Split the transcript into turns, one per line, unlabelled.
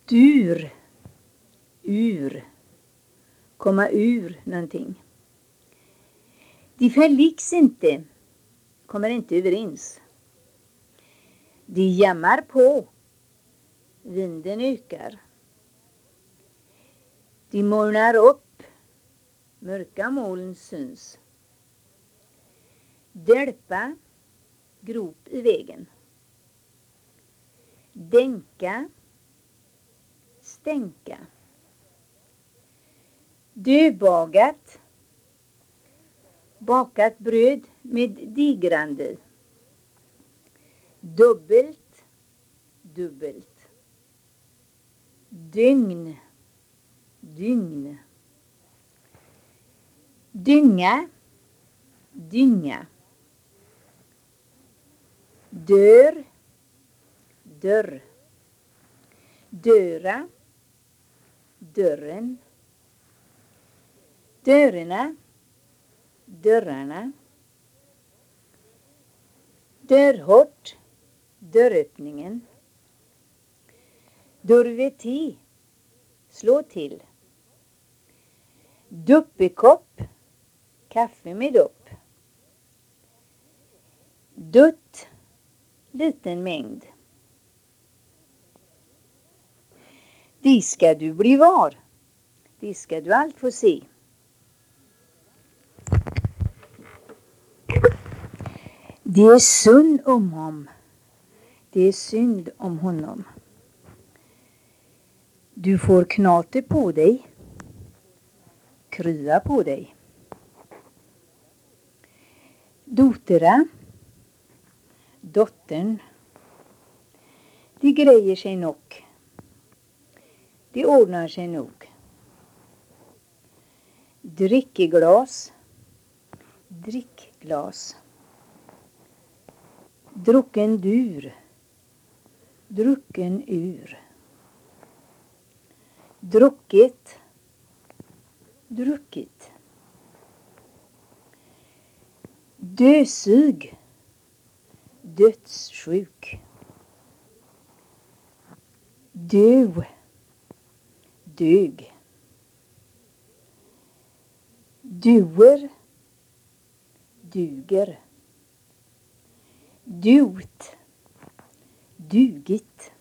komma ur någonting. De förliks inte, kommer inte överens. De jammar på, vinden ökar. De molnar upp, mörka moln syns. Dälpa, grop i vägen. Dänka, stänka. Döbagat, bakat bröd med digrande. Dubbelt, dubbelt. Dygn, dygn. Dynga, dynga. Dör, dörr. Döra, dörren. Dörrarna, dörrarna. Dörrhort, dörröppningen. Dörveti, slå till. Duppikopp, kaffe med dupp. Dutt, liten mängd. Det ska du bli var. Det ska du allt få se. Det är synd om honom. Det är synd om honom. Du får knate på dig. Krya på dig. Dotera. Dottern. De grejer sig nog. De ordnar sig nog. Drickeglas. Drickglas. Drucken dur. Drucken ur. Druckit. Druckit. Dösug. Dödssjuk. Döv. Dög. Duer. Duger. Dut. Dugit.